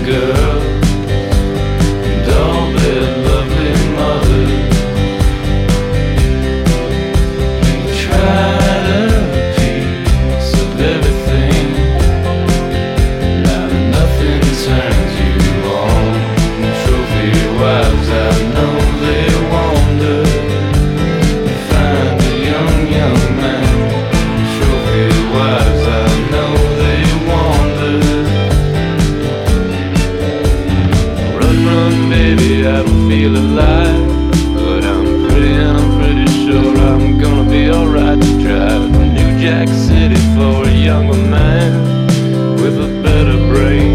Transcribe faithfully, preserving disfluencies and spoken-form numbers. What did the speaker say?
girl and all their lovely mothers. You tried a piece of everything. Now nothing turns you on. Trophy wives, I know they wander, find a young, young man. Trophy wives, I know they wander. Run, run, baby, I don't feel alive, but I'm pretty and I'm pretty sure I'm gonna be alright to drive to New Jack City for a younger man with a better brain.